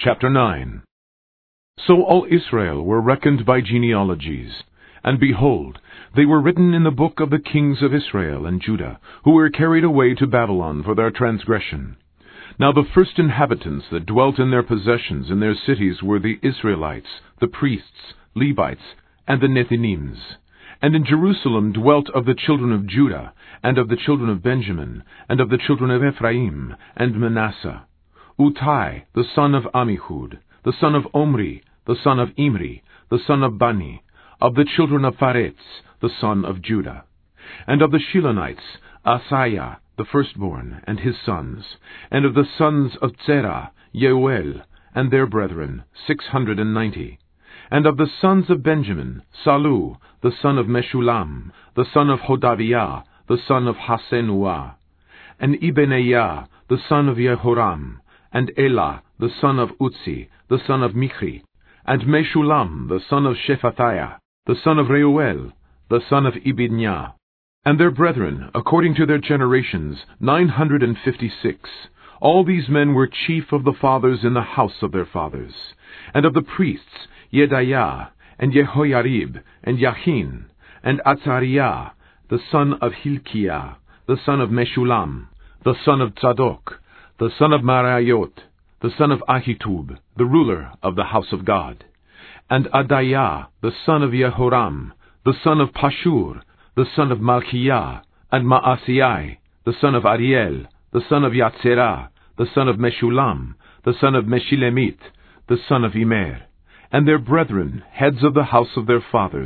Chapter 9. So all Israel were reckoned by genealogies. And behold, they were written in the book of the kings of Israel and Judah, who were carried away to Babylon for their transgression. Now the first inhabitants that dwelt in their possessions in their cities were the Israelites, the priests, Levites, and the Nethinims. And in Jerusalem dwelt of the children of Judah, and of the children of Benjamin, and of the children of Ephraim, and Manasseh, Uttai, the son of Amihud, the son of Omri, the son of Imri, the son of Bani, of the children of Pharetz, the son of Judah. And of the Shilonites, Asaiah, the firstborn, and his sons. And of the sons of Zerah, Yeuel, and their brethren, 690. And of the sons of Benjamin, Salu, the son of Meshulam, the son of Hodaviah, the son of Hasenuah. And Ibenaiah, the son of Jehoram, and Elah, the son of Utzi, the son of Michri, and Meshulam, the son of Shephathiah, the son of Reuel, the son of Ibidnyah. And their brethren, according to their generations, 956. All these men were chief of the fathers in the house of their fathers. And of the priests, Jedaiah, and Jehoiarib, and Yachin, and Azariah, the son of Hilkiah, the son of Meshulam, the son of Zadok, the son of Maraiot, the son of Ahitub, the ruler of the house of God. And Adaiah, the son of Jehoram, the son of Pashur, the son of Malchiah, and Maaseiah, the son of Ariel, the son of Yatzerah, the son of Meshulam, the son of Meshilemith, the son of Immer. And their brethren, heads of the house of their fathers,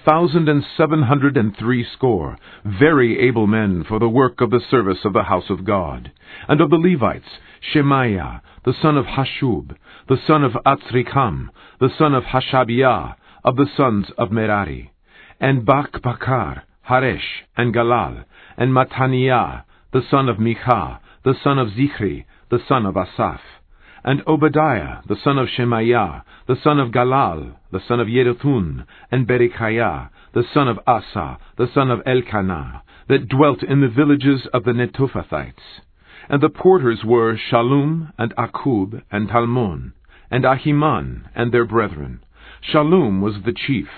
1,760, very able men for the work of the service of the house of God. And of the Levites, Shemaiah, the son of Hashub, the son of Atzrikam, the son of Hashabiah, of the sons of Merari. And Bakbakar, Haresh, and Galal, and Mattaniah, the son of Micha, the son of Zichri, the son of Asaph. And Obadiah, the son of Shemaiah, the son of Galal, the son of Yeduthun, and Berechiah, the son of Asa, the son of Elkanah, that dwelt in the villages of the Netophathites. And the porters were Shallum, and Akub, and Talmon, and Ahiman, and their brethren. Shallum was the chief.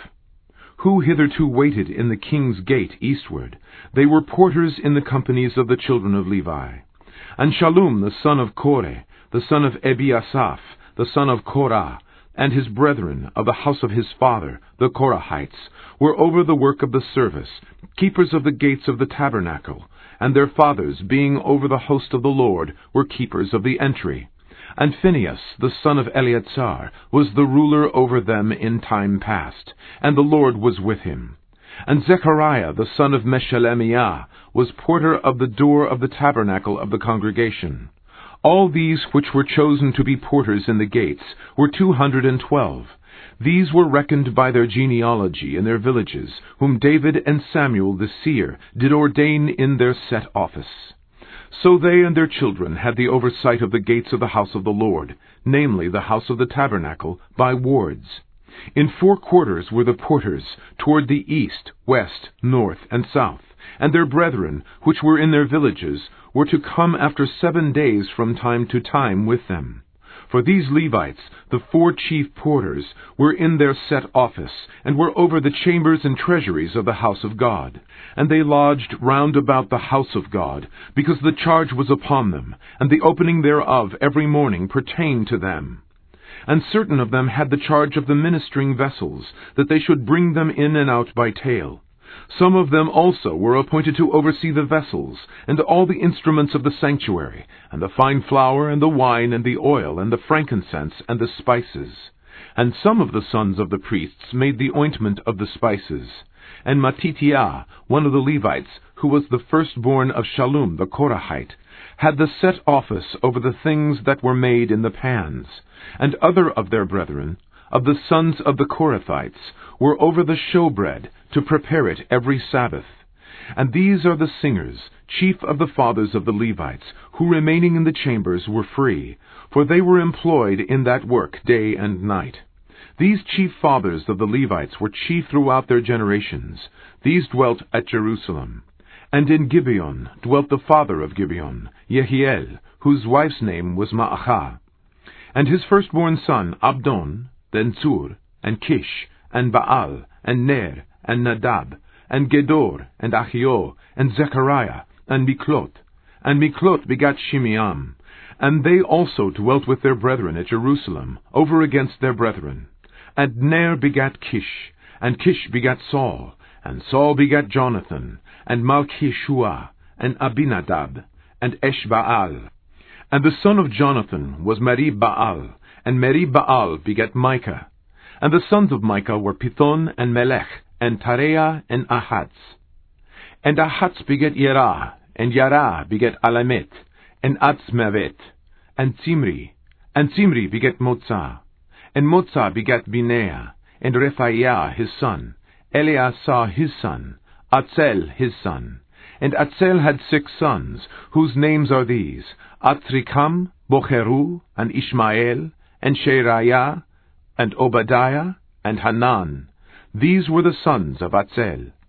Who hitherto waited in the king's gate eastward? They were porters in the companies of the children of Levi. And Shallum, the son of Kore, the son of Ebiasaph, the son of Korah, and his brethren of the house of his father, the Korahites, were over the work of the service, keepers of the gates of the tabernacle, and their fathers, being over the host of the Lord, were keepers of the entry. And Phinehas, the son of Eleazar, was the ruler over them in time past, and the Lord was with him. And Zechariah, the son of Meshelemiah, was porter of the door of the tabernacle of the congregation. All these which were chosen to be porters in the gates were 212. These were reckoned by their genealogy in their villages, whom David and Samuel the seer did ordain in their set office. So they and their children had the oversight of the gates of the house of the Lord, namely the house of the tabernacle, by wards. In 4 quarters were the porters, toward the east, west, north, and south. And their brethren, which were in their villages, were to come after 7 days from time to time with them. For these Levites, the 4 chief porters, were in their set office, and were over the chambers and treasuries of the house of God. And they lodged round about the house of God, because the charge was upon them, and the opening thereof every morning pertained to them. And certain of them had the charge of the ministering vessels, that they should bring them in and out by tale. Some of them also were appointed to oversee the vessels, and all the instruments of the sanctuary, and the fine flour, and the wine, and the oil, and the frankincense, and the spices. And some of the sons of the priests made the ointment of the spices. And Mattitiah, one of the Levites, who was the firstborn of Shallum the Korahite, had the set office over the things that were made in the pans. And other of their brethren, of the sons of the Korathites, were over the showbread, to prepare it every Sabbath. And these are the singers, chief of the fathers of the Levites, who remaining in the chambers were free, for they were employed in that work day and night. These chief fathers of the Levites were chief throughout their generations. These dwelt at Jerusalem. And in Gibeon dwelt the father of Gibeon, Jehiel, whose wife's name was Maachah. And his firstborn son Abdon, then Zur, and Kish, and Baal, and Ner, and Nadab, and Gedor, and Achio, and Zechariah, and Miklot. And Miklot begat Shimeam. And they also dwelt with their brethren at Jerusalem, over against their brethren. And Ner begat Kish, and Kish begat Saul, and Saul begat Jonathan, and Malchishua, and Abinadab, and Eshbaal. And the son of Jonathan was Merib-Baal, and Merib-Baal begat Micah. And the sons of Micah were Pithon, and Melech, and Tareah, and Ahatz. And Ahatz begat Yerah, and Yerah begat Alamet, and Atzmavet, and Zimri. And Zimri begat Motzah. And Motzah begat Binea, and Rephaiah his son, Eleasah his son, Atzel his son. And Atzel had 6 sons, whose names are these: Atrikam, Bocheru, and Ishmael, and Sheriah, and Obadiah, and Hanan. These were the sons of Atzel.